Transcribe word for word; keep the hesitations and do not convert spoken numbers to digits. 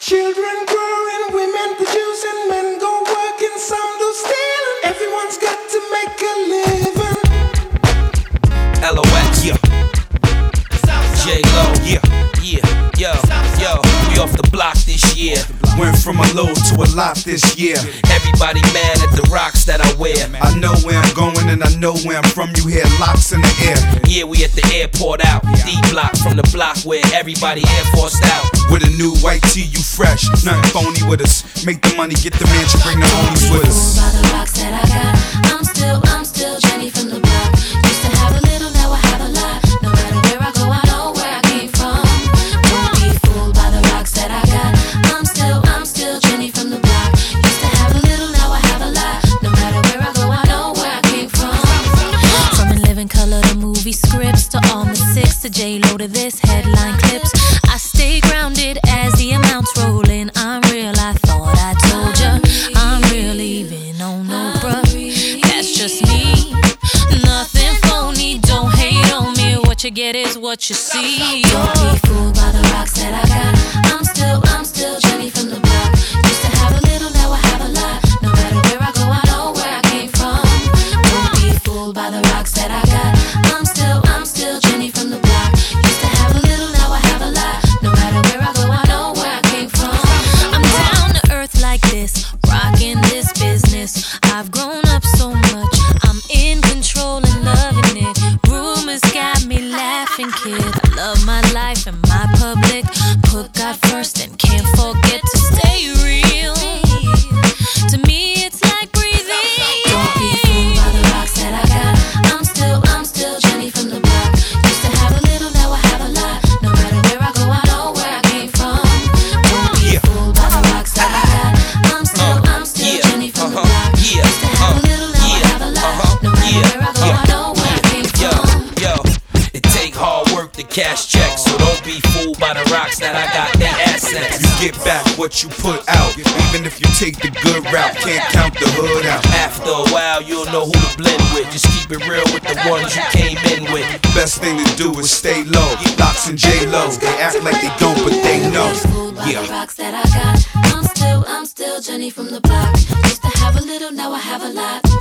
Children growing, women producing, men go working, some do stealing. Everyone's got to make a living. L O X, yeah. J-Lo, yeah, yeah, yo, yo. We off the block this year. Went from a low to a lot this year. Everybody mad at the rocks that I wear. I know where I'm going and I know where I'm from. You hear locks in the air. Yeah, we at the airport out. D-block from the block where everybody Air Forced out. With a new white tee, you fresh. Nothing phony with us. Make the money, get the mansion, bring the homies with us. By the rocks that I got, I'm still, I'm still Jenny from the block. Used to have a little, now I have a lot. No matter where I go, I know where I came from. Don't be fooled by the rocks that I got. I'm still, I'm still Jenny from the block. Used to have a little, now I have a lot. No matter where I go, I know where I came from. From In Living Color to movie scripts to all the six to J-Lo to this headline clips. I stay grounded as the amounts roll in. I'm real, I thought I told ya. I'm real, even on no bruh. That's just me, nothing phony. Don't hate on me, what you get is what you see. Don't be fooled by the rocks that I got. I'm still, I'm still Jenny from the block. Used to have a little, now I have a lot. No matter where I go, I know where I came from. Don't be fooled by the rocks that I got. I'm still, I'm still Jenny from the block. Used to have a little, now I have a lot. No matter where I go, I know where I came from. I'm down to earth like this, rocking this business. I've grown up so much, I'm in control and loving it. Rumors got me laughing, kid. I love my life and my public. Put God first and can't forget to stay real. To me, it's like breathing. Don't be fooled by the rocks that I got. I'm still, I'm still Jenny from the block. Used to have a little, now I have a lot. No matter where I go, I know where I came from. Don't be fooled by the rocks that I got. I'm still, I'm still Jenny from the block. Used to have a little, now I have a lot. No matter where I go, I know where I came Yo, from. yo, it take hard work to cash checks, so don't be fooled by the rocks that I got. They assets. You get back what you put out. Even if you take the good route, can't count the hood out. After a while, you'll know who to blend with. Just keep it real with the ones you came in with. Best thing to do is stay low. Locks and J-Lo, they act like they don't, but they know. Yeah. The rocks that I got, I'm still, I'm still Jenny from the block. Used to have a little, now I have a lot.